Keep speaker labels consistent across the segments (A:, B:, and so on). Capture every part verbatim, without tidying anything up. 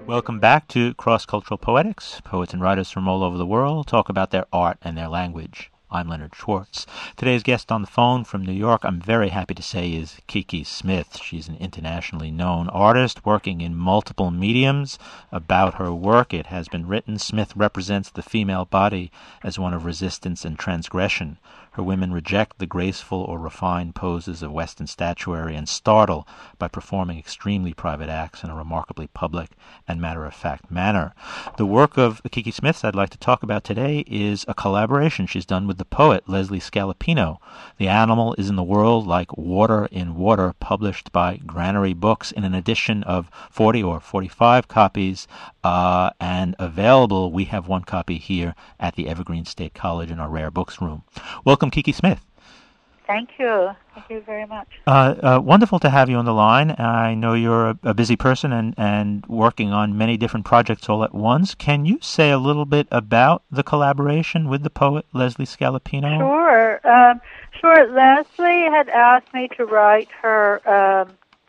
A: Welcome back to Cross-Cultural Poetics. Poets and writers from all over the world talk about their art and their language. I'm Leonard Schwartz. Today's guest on the phone from New York, I'm very happy to say, is Kiki Smith. She's an internationally known artist working in multiple mediums. About her work, it has been written, Smith represents the female body as one of resistance and transgression. Her women reject the graceful or refined poses of Western statuary and startle by performing extremely private acts in a remarkably public and matter-of-fact manner. The work of Kiki Smith I'd like to talk about today is a collaboration she's done with the poet Leslie Scalapino. The Animal is in the World Like Water in Water, published by Granary Books in an edition of forty or forty-five copies, uh, and available. We have one copy here at the Evergreen State College in our Rare Books room. Welcome, Kiki Smith.
B: Thank you. Thank you very much.
A: Uh, uh, wonderful to have you on the line. I know you're a, a busy person and, and working on many different projects all at once. Can you say a little bit about the collaboration with the poet Leslie Scalapino?
B: Sure. Um, sure. Leslie had asked me to write her, um,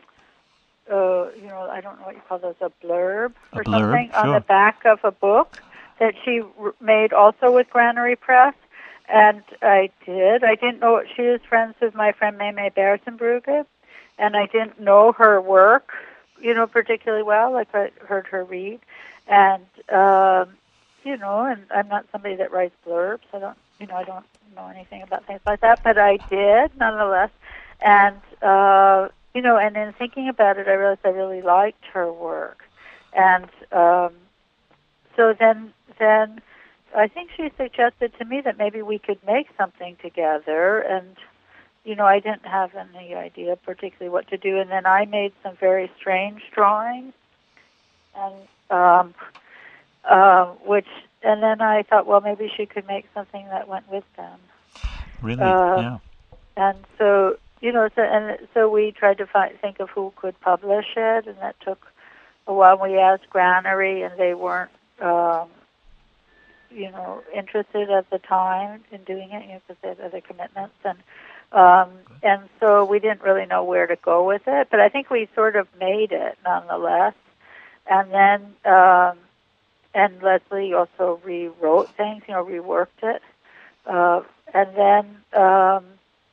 B: uh, you know, I don't know what you call those, a blurb
A: a
B: or
A: blurb,
B: something
A: sure.
B: on the back of a book that she r- made also with Granary Press. And I did. I didn't know she was friends with my friend Meme Bersenbrugge, and I didn't know her work, you know, particularly well. Like I heard her read, and um, you know, and I'm not somebody that writes blurbs. I don't, you know, I don't know anything about things like that, but I did nonetheless. And uh, you know, and in thinking about it, I realized I really liked her work, and um, so then then. I think she suggested to me that maybe we could make something together, and, you know, I didn't have any idea particularly what to do, and then I made some very strange drawings, and um, uh, which, and then I thought, well, maybe she could make something that went with them.
A: Really,
B: uh,
A: yeah.
B: And so, you know, so, and so we tried to find, think of who could publish it, and that took a while. We asked Granary, and they weren't, um, you know, interested at the time in doing it, you know, because they had other commitments, and um, and so we didn't really know where to go with it. But I think we sort of made it nonetheless. And then, um, and Leslie also rewrote things, you know, reworked it, uh, and then, um,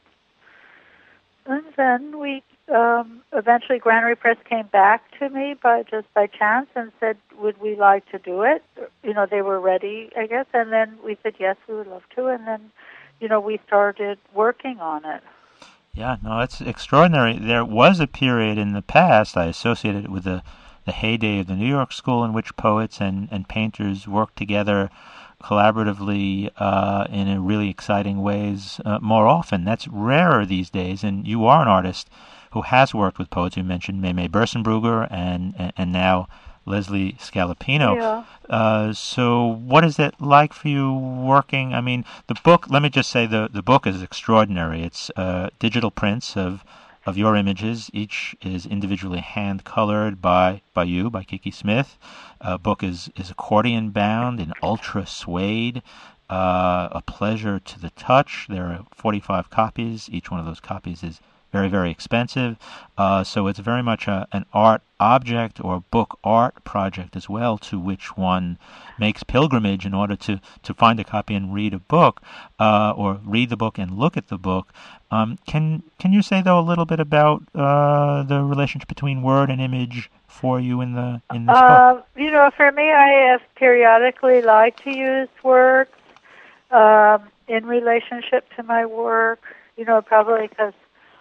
B: and then we. Um, eventually, Granary Press came back to me by just by chance and said, "Would we like to do it?" You know, they were ready, I guess, and then we said, "Yes, we would love to." And then, you know, we started working on it.
A: Yeah, no, it's extraordinary. There was a period in the past I associated it with the the heyday of the New York School, in which poets and and painters worked together collaboratively uh, in a really exciting ways uh, more often. That's rarer these days, and you are an artist who has worked with poets. You mentioned Meme Bersenbrugge and, and and now Leslie Scalapino.
B: Yeah.
A: Uh, so what is it like for you working? I mean, the book, let me just say the, the book is extraordinary. It's uh, digital prints of of your images. Each is individually hand-colored by, by you, by Kiki Smith. Uh, book is, is accordion-bound in ultra suede. Uh, a pleasure to the touch. There are forty-five copies. Each one of those copies is very, very expensive. Uh, so it's very much a, an art object or book art project as well, to which one makes pilgrimage in order to, to find a copy and read a book, uh, or read the book and look at the book. Um, can can you say, though, a little bit about uh, the relationship between word and image for you in the in this
B: uh,
A: book?
B: You know, for me, I have periodically liked to use words um, in relationship to my work, you know, probably because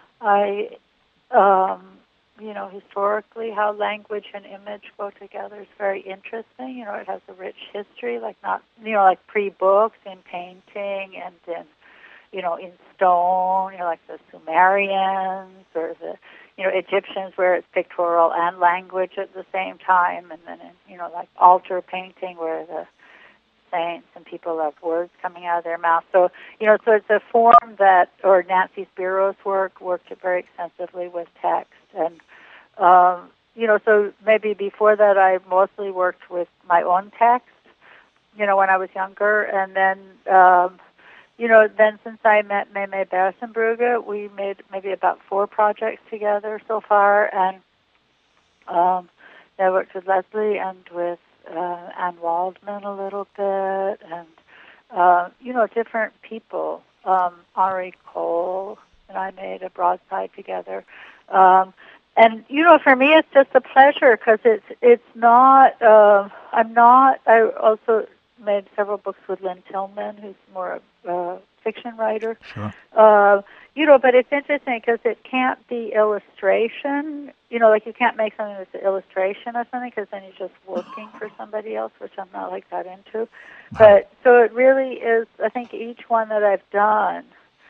B: I, um, you know, historically how language and image go together is very interesting. You know, it has a rich history, like not, you know, like pre-books in painting and in, you know, in stone, you know, like the Sumerians or the, you know, Egyptians where it's pictorial and language at the same time, and then, in, you know, like altar painting where the saints and people have words coming out of their mouth. So, you know, so it's a form that, or Nancy Spiro's work worked very extensively with text. And, um, you know, so maybe before that I mostly worked with my own text, you know, when I was younger. And then, um, you know, then since I met Meme Bersenbrugge, we made maybe about four projects together so far. And um, I worked with Leslie and with uh, Anne Waldman a little bit, and uh, you know, different people. Um, Henri Cole and I made a broadside together. Um, and you know, for me, it's just a pleasure because it's it's not. Uh, I'm not. I also made several books with Lynn Tillman, who's more a uh, fiction writer.
A: Sure.
B: Uh, you know, but it's interesting because it can't be illustration. You know, like you can't make something that's an illustration of something because then you're just working for somebody else, which I'm not like that into. But so it really is. I think each one that I've done,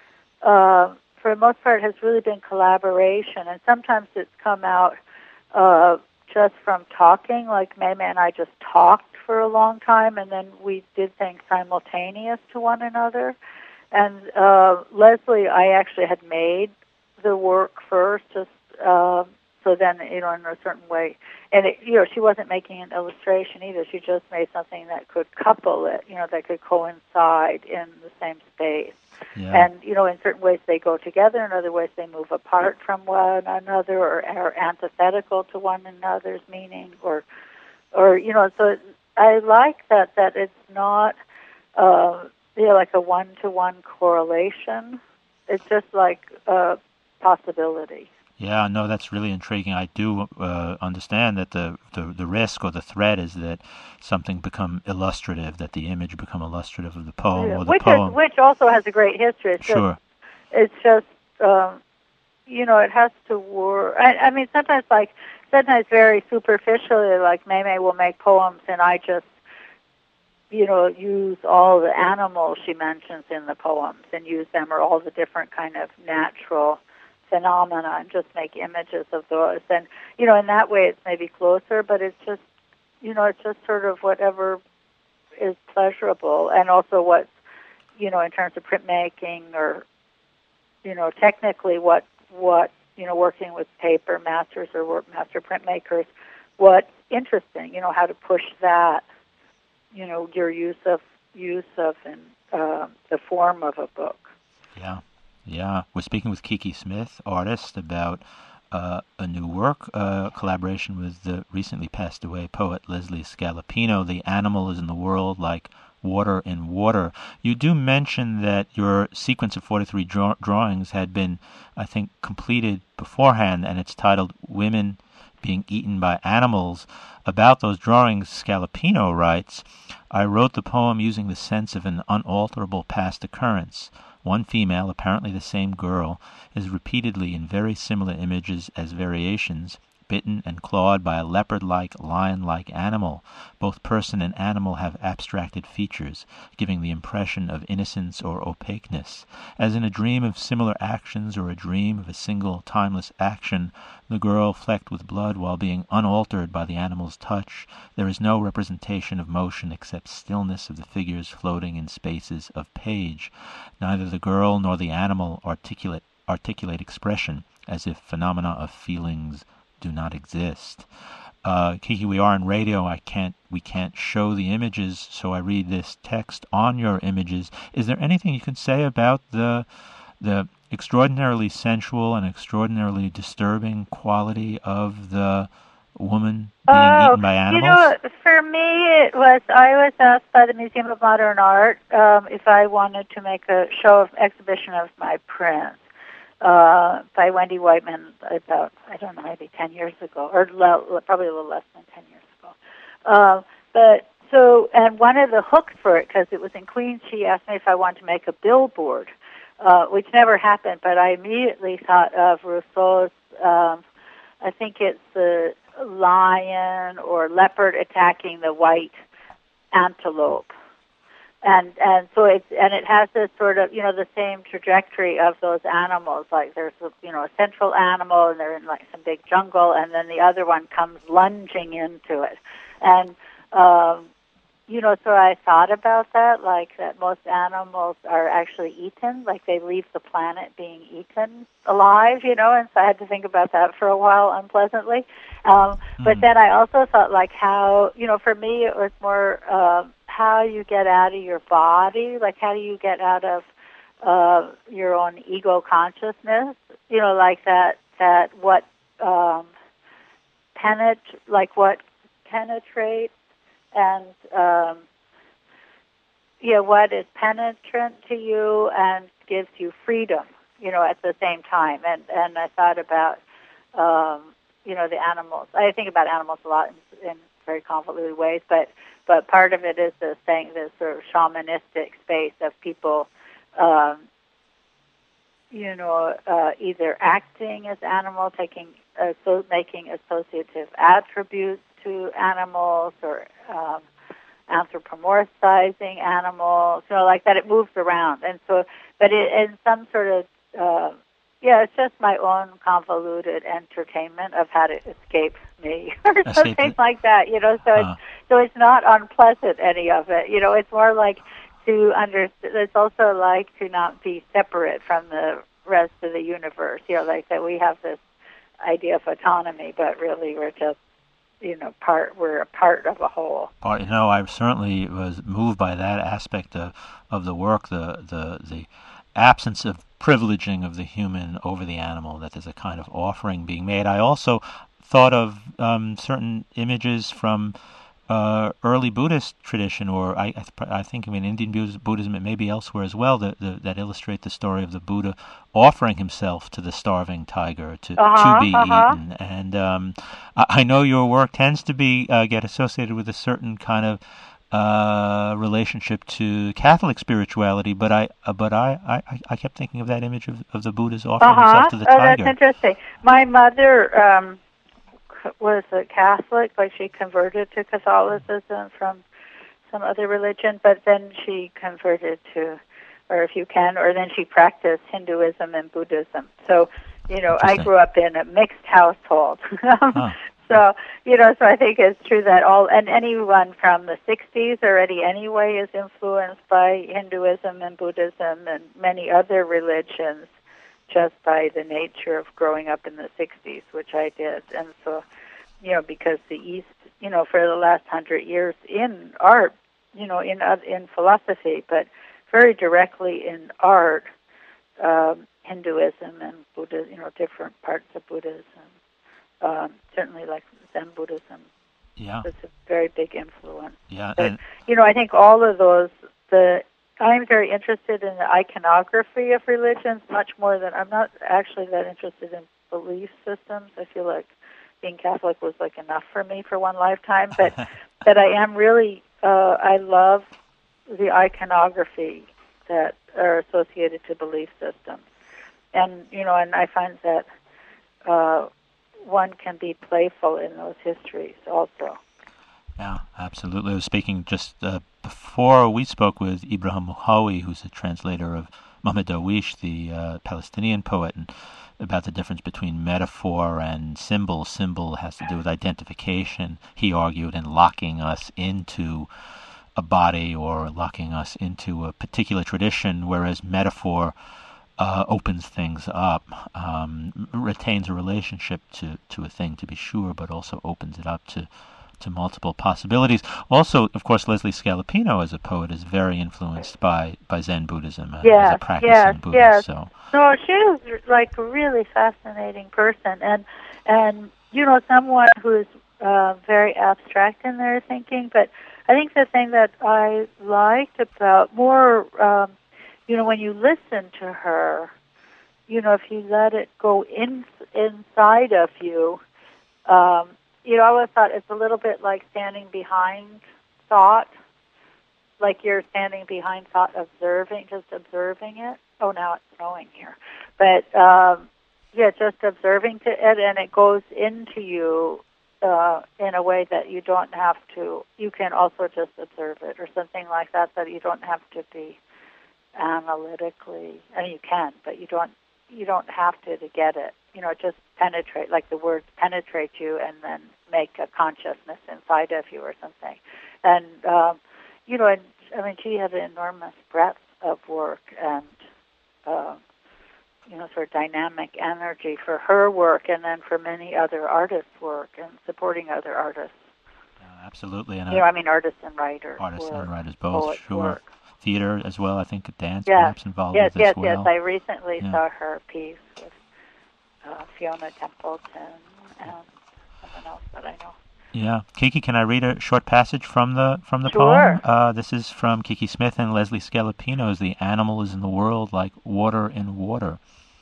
B: uh, for the most part, has really been collaboration, and sometimes it's come out uh, just from talking. Like Maymay and I just talked for a long time, and then we did things simultaneous to one another. And uh, Leslie, I actually had made the work first, just uh, so then, you know, in a certain way. And, it, you know, she wasn't making an illustration either. She just made something that could couple it, you know, that could coincide in the same space.
A: Yeah.
B: And, you know, in certain ways they go together, in other ways they move apart from one another or are antithetical to one another's meaning. Or, or you know, so I like that, that it's not... Uh, you know, like a one-to-one correlation. It's just like a possibility.
A: Yeah, no, that's really intriguing. I do uh, understand that the, the, the risk or the threat is that something become illustrative, that the image become illustrative of the poem
B: Yeah.
A: or the
B: which
A: poem.
B: Is, which also has a great history. It's
A: Sure.
B: Just, it's just, um, you know, it has to work. I, I mean, sometimes like, sometimes very superficially, like Maymay will make poems and I just, you know, use all the animals she mentions in the poems and use them or all the different kind of natural phenomena and just make images of those. And, you know, in that way it's maybe closer, but it's just, you know, it's just sort of whatever is pleasurable. And also what's, you know, in terms of printmaking or, you know, technically what, what you know, working with paper masters or work master printmakers, what's interesting, you know, how to push that, you know, your use of use of in uh, the form of a book.
A: Yeah, yeah. We're speaking with Kiki Smith, artist, about uh, a new work, uh, collaboration with the recently passed away poet Leslie Scalapino. The animal is in the world like water in water. You do mention that your sequence of forty-three draw- drawings had been, I think, completed beforehand, and it's titled Women Being Eaten by Animals. About those drawings, Scalapino writes, I wrote the poem using the sense of an unalterable past occurrence. One female, apparently the same girl, is repeatedly in very similar images as variations, bitten and clawed by a leopard-like, lion-like animal. Both person and animal have abstracted features, giving the impression of innocence or opaqueness. As in a dream of similar actions or a dream of a single timeless action, the girl flecked with blood while being unaltered by the animal's touch, there is no representation of motion except stillness of the figures floating in spaces of page. Neither the girl nor the animal articulate, articulate expression, as if phenomena of feelings do not exist. Uh, Kiki, we are on radio. I can't. We can't show the images, so I read this text on your images. Is there anything you can say about the the extraordinarily sensual and extraordinarily disturbing quality of the woman being
B: oh,
A: eaten by animals?
B: You know, for me, it was. I was asked by the Museum of Modern Art um, if I wanted to make a show of exhibition of my prints. Uh, by Wendy Whiteman about, I don't know, maybe ten years ago, or le- probably a little less than ten years ago. Uh, but so, and one of the hooks for it, because it was in Queens, she asked me if I wanted to make a billboard, uh, which never happened, but I immediately thought of Rousseau's, um, I think it's the lion or leopard attacking the white antelope. And and so it's and it has this sort of, you know, the same trajectory of those animals. Like there's a, you know, a central animal and they're in like some big jungle, and then the other one comes lunging into it. And um, you know, so I thought about that, like that most animals are actually eaten, like they leave the planet being eaten alive, you know. And so I had to think about that for a while, unpleasantly. Um, mm. But then I also thought, like how, you know, for me it was more. Uh, how you get out of your body, like how do you get out of uh, your own ego consciousness, you know, like that, that what um, penet like what penetrates and um, yeah, what is penetrant to you and gives you freedom, you know, at the same time. And and I thought about um, you know, the animals. I think about animals a lot in, in very convoluted ways, but but part of it is this thing, this sort of shamanistic space of people. Um, you know, uh, either acting as animals, taking, uh, so making associative attributes to animals, or um, anthropomorphizing animals, you know, like that. It moves around, and so, but it, in some sort of, uh, yeah, it's just my own convoluted entertainment of how to escape me, or
A: Escape
B: something
A: it.
B: like that, you know. So
A: Uh.
B: it's so it's not unpleasant, any of it, you know. It's more like to understand. It's also like to not be separate from the rest of the universe. You know, like that we have this idea of autonomy, but really we're just, you know, part. We're a part of a whole.
A: Part, you know, I certainly was moved by that aspect of of the work, the the the absence of privileging of the human over the animal. That there's a kind of offering being made. I also thought of um, certain images from Uh, early Buddhist tradition, or I, I, I think, I mean, Indian Buddhism, it may be elsewhere as well, that, that, that illustrate the story of the Buddha offering himself to the starving tiger to,
B: uh-huh,
A: to be
B: uh-huh.
A: eaten. And um, I, I know your work tends to be uh, get associated with a certain kind of uh, relationship to Catholic spirituality, but I uh, but I, I, I kept thinking of that image of, of the Buddha's offering
B: uh-huh.
A: himself to the
B: oh,
A: tiger.
B: That's interesting. My mother um, was a Catholic, like she converted to Catholicism from some other religion, but then she converted to, or if you can, or then she practiced Hinduism and Buddhism. So, you know, I grew up in a mixed household.
A: Huh.
B: So, you know, so I think it's true that all, and anyone from the sixties already anyway is influenced by Hinduism and Buddhism and many other religions, just by the nature of growing up in the sixties, which I did. And so, you know, because the East, you know, for the last hundred years in art, you know, in in philosophy, but very directly in art, um, Hinduism and Buddhism, you know, different parts of Buddhism, um, certainly like Zen Buddhism,
A: Yeah.
B: it's a very big influence.
A: Yeah.
B: But,
A: And
B: you know, I think all of those, the I'm very interested in the iconography of religions much more than, I'm not actually that interested in belief systems. I feel like being Catholic was like enough for me for one lifetime, but that I am really, uh, I love the iconography that are associated to belief systems. And, you know, and I find that uh, one can be playful in those histories also.
A: Yeah, absolutely. I was speaking just uh, before we spoke with Ibrahim Mouhawi, who's a translator of Mohammed Darwish, the uh, Palestinian poet, and about the difference between metaphor and symbol. Symbol has to do with identification, he argued, and locking us into a body or locking us into a particular tradition, whereas metaphor uh, opens things up, um, retains a relationship to, to a thing, to be sure, but also opens it up to to multiple possibilities. Also, of course, Leslie Scalapino as a poet is very influenced by, by Zen Buddhism uh,
B: yes,
A: as a practicing
B: yes,
A: Buddhist.
B: Yes.
A: So.
B: So she was like a really fascinating person, and and you know, someone who's uh, very abstract in their thinking. But I think the thing that I liked about more, um, you know, when you listen to her, you know, if you let it go in inside of you. Um, You know, I always thought it's a little bit like standing behind thought, like you're standing behind thought, observing, just observing it. Oh, now it's snowing here. But, um, yeah, just observing to it, and it goes into you uh, in a way that you don't have to, you can also just observe it or something like that, that you don't have to be analytically, I mean, you can, but you don't, you don't have to to get it. You know, just penetrate, like the words penetrate you and then make a consciousness inside of you or something. And, um, you know, and, I mean, she had an enormous breadth of work and, uh, you know, sort of dynamic energy for her work and then for many other artists' work and supporting other artists.
A: Uh, absolutely. And
B: you know, I mean, artists and writers.
A: Artists
B: work,
A: and writers both, sure.
B: Work.
A: Theater as well, I think, dance
B: yes.
A: perhaps involved
B: yes,
A: with this
B: yes,
A: well.
B: Yes, yes, I recently
A: yeah.
B: saw her piece with uh, Fiona Templeton and some one else that I know.
A: Yeah. Kiki, can I read a short passage from the from the
B: Sure.
A: poem? Uh, this is from Kiki Smith and Leslie Scalapino's The Animal is in the World Like Water in Water.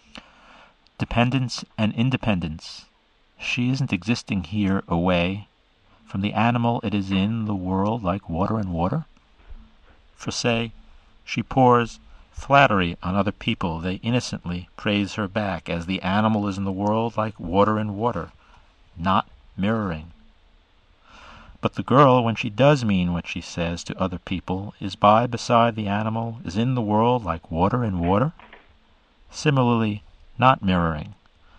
A: Dependence and independence. She isn't existing here away. From the animal it is in the world like water in water. For say, she pours flattery on other people. They innocently praise her back, as the animal is in the world like water in water, not mirroring. But the girl, when she does mean what she says to other people, is by beside the animal, is in the world like water in water, similarly not mirroring.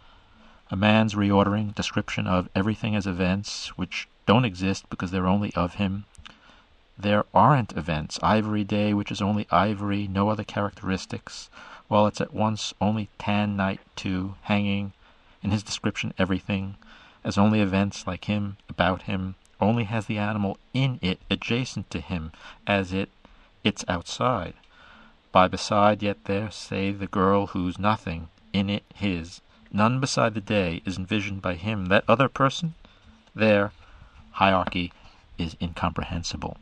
A: A man's reordering description of everything as events which don't exist because they're only of him. There aren't events. Ivory day, which is only ivory, no other characteristics, while it's at once only tan night too, hanging, in his description everything, as only events like him, about him, only has the animal in it, adjacent to him, as it, it's outside. By beside yet there, say the girl who's nothing, in it his. None beside the day is envisioned by him. That other person, there, hierarchy is incomprehensible.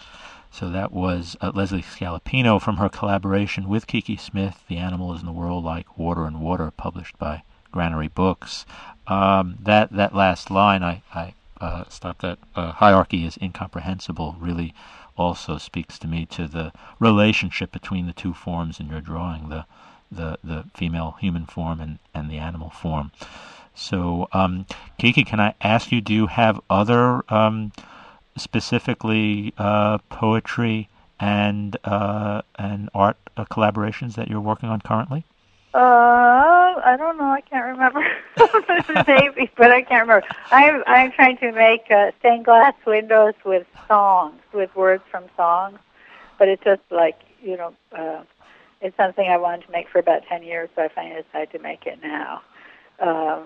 A: So that was uh, Leslie Scalapino from her collaboration with Kiki Smith, The Animal is in the World Like Water and Water, published by Granary Books. Um, that, that last line, I, I uh, stopped at, uh, hierarchy is incomprehensible, really also speaks to me to the relationship between the two forms in your drawing, the the, the female human form and, and the animal form. So, um, Kiki, can I ask you, do you have other um, specifically uh, poetry and uh, and art uh, collaborations that you're working on currently?
B: Uh, I don't know. I can't remember. Maybe, but I can't remember. I'm I'm trying to make uh, stained glass windows with songs, with words from songs. But it's just like, you know, uh, it's something I wanted to make for about ten years, so I finally decided to make it now. Um,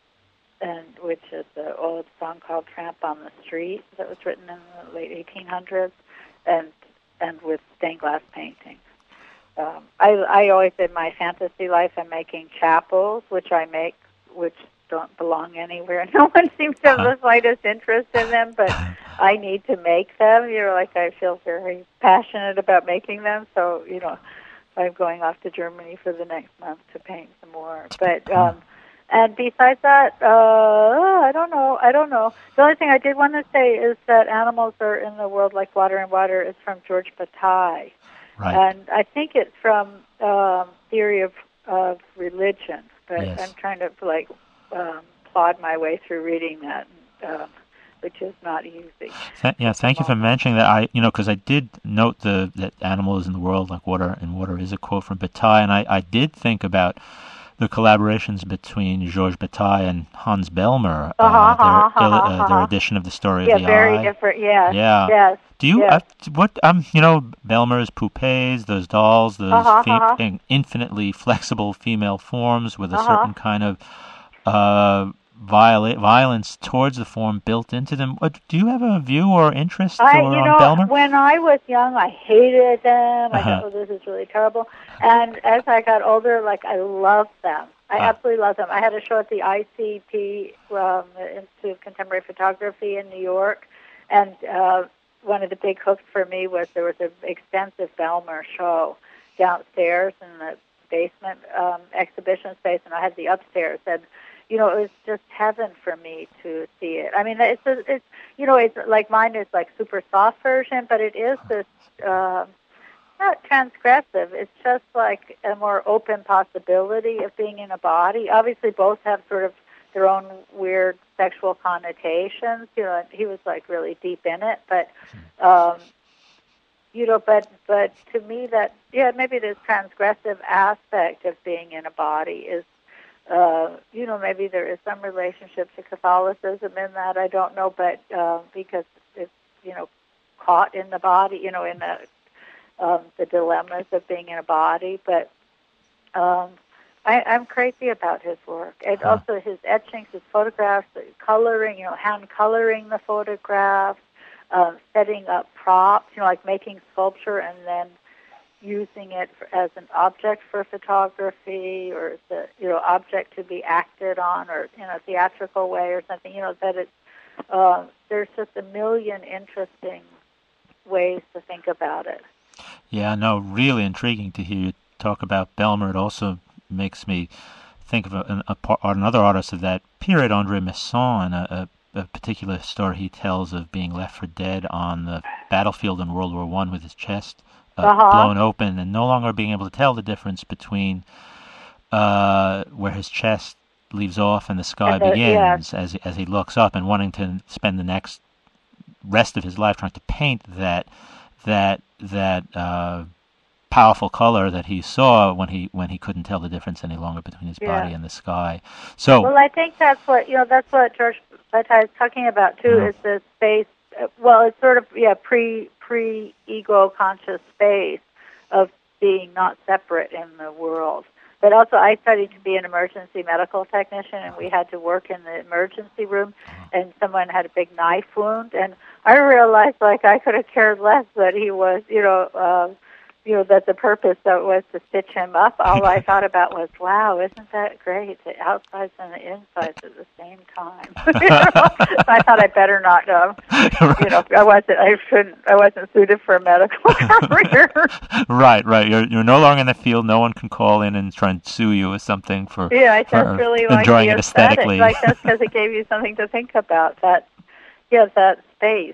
B: and which is an old song called "Tramp on the Street" that was written in the late eighteen hundreds, and and with stained glass paintings. Um, I, I always, in my fantasy life, I'm making chapels, which I make, which don't belong anywhere. No one seems to have the slightest interest in them, but I need to make them. You know, like I feel very passionate about making them, so, you know, I'm going off to Germany for the next month to paint some more. But, um, and besides that, uh, I don't know, I don't know. The only thing I did want to say is that animals are in the world like water and water is from George Bataille.
A: Right.
B: And I think it's from um, Theory of, of Religion, but
A: Yes.
B: I'm trying to like um, plod my way through reading that, uh, which is not easy.
A: Th- yeah, thank you for mentioning that. I, you know, because I did note the that animal is in the world like water, and water is a quote from Bataille, and I, I did think about the collaborations between Georges Bataille and Hans Bellmer, uh,
B: Uh-huh,
A: their,
B: uh-huh,
A: il- uh,
B: uh-huh.
A: their edition of the story
B: Yeah,
A: of the
B: very
A: eye.
B: different. Yes.
A: Yeah.
B: Yes.
A: Do you
B: yes.
A: uh, what um you know Bellmer's poupées, those dolls, those
B: Uh-huh,
A: fe-
B: uh-huh.
A: infinitely flexible female forms with a
B: Uh-huh.
A: certain kind of uh viola- violence towards the form built into them. What, do you have a view or interest
B: I,
A: or
B: you
A: on
B: know,
A: Bellmer?
B: when I was young, I hated them. I
A: Uh-huh.
B: thought, oh, this is really terrible. And as I got older, like, I loved them. I
A: Ah.
B: absolutely loved them. I had a show at the I C P, um, the Institute of Contemporary Photography in New York, and uh, one of the big hooks for me was there was an extensive Bellmer show downstairs in the basement um, exhibition space, and I had the upstairs. And you know, it was just heaven for me to see it. I mean, it's a, it's you know, it's like mine is like super soft version, but it is this uh, not transgressive. It's just like a more open possibility of being in a body. Obviously, both have sort of their own weird sexual connotations. You know, he was like really deep in it, but um, you know, but but to me, that yeah, maybe this transgressive aspect of being in a body is. Uh, you know, maybe there is some relationship to Catholicism in that. I don't know, but uh, because it's, you know, caught in the body, you know, in the, um, the dilemmas of being in a body. But um, I, I'm crazy about his work. And
A: Huh.
B: also his etchings, his photographs, the coloring, you know, hand coloring the photographs, um, setting up props, you know, like making sculpture and then using it for, as an object for photography, or as a, you know, object to be acted on, or in a theatrical way, or something. You know, that it's uh, there's just a million interesting ways to think about it.
A: Yeah, no, really intriguing to hear you talk about Belmer. It also makes me think of a, a, a, another artist of that period, Andre Masson, a, a, a particular story he tells of being left for dead on the battlefield in World War One with his chest uh,
B: uh-huh.
A: blown open and no longer being able to tell the difference between uh, where his chest leaves off and the sky
B: and the,
A: begins
B: yeah.
A: as, as he looks up, and wanting to spend the next rest of his life trying to paint that that that uh, powerful color that he saw when he when he couldn't tell the difference any longer between his
B: yeah.
A: body and the sky. So,
B: well, I think that's what you know. That's what George Bataille is talking about too. Mm-hmm. Is the space? Well, it's sort of yeah, pre pre ego conscious space of being not separate in the world. But also, I studied to be an emergency medical technician, and we had to work in the emergency room, and someone had a big knife wound, and I realized, like, I could have cared less that he was, you know, uh, you know, that the purpose that was to stitch him up. All I thought about was, wow, isn't that great? The outsides and the insides at the same time. you know? I thought I better not, um, you know, I wasn't, I shouldn't, I wasn't suited for a medical career.
A: Right, right. You're you're no longer in the field. No one can call in and try and sue you or something for
B: yeah. I just
A: for
B: really
A: enjoying
B: like
A: it aesthetically.
B: Like just because it gave you something to think about. That, yeah, that space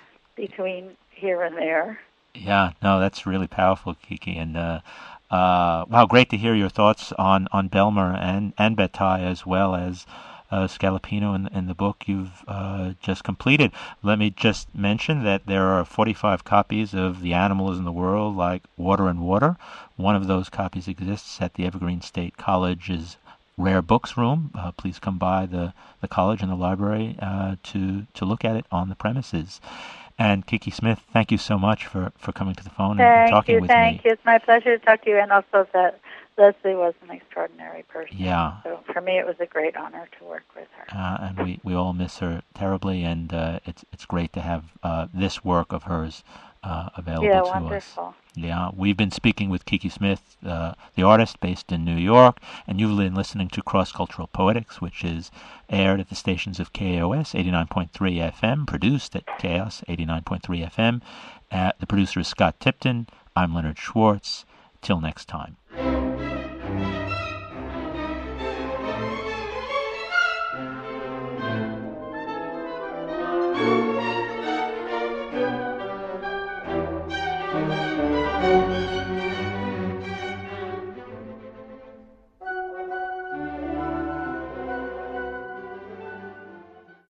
B: between here and there.
A: Yeah, no, that's really powerful, Kiki. And uh, uh, wow, great to hear your thoughts on, on Belmer and, and Bataille, as well as uh, Scalapino in, in the book you've uh, just completed. Let me just mention that there are forty-five copies of The Animals in the World, like Water and Water. One of those copies exists at the Evergreen State College's Rare Books Room. Uh, please come by the, the college and the library uh, to, to look at it on the premises. And Kiki Smith, thank you so much for, for coming to the phone and, and talking
B: you,
A: with
B: thank
A: me.
B: Thank you. It's my pleasure to talk to you, and also that Leslie was an extraordinary person.
A: Yeah.
B: So for me, it was a great honor to work with her.
A: Uh, and we, we all miss her terribly, and uh, it's it's great to have uh, this work of hers uh, available
B: yeah,
A: to
B: wonderful.
A: us. Yeah, we've been speaking with Kiki Smith, uh, the artist based in New York, and you've been listening to Cross Cultural Poetics, which is aired at the stations of K A O S eighty-nine point three F M, produced at K A O S eighty-nine point three F M. Uh, the producer is Scott Tipton. I'm Leonard Schwartz. Till next time.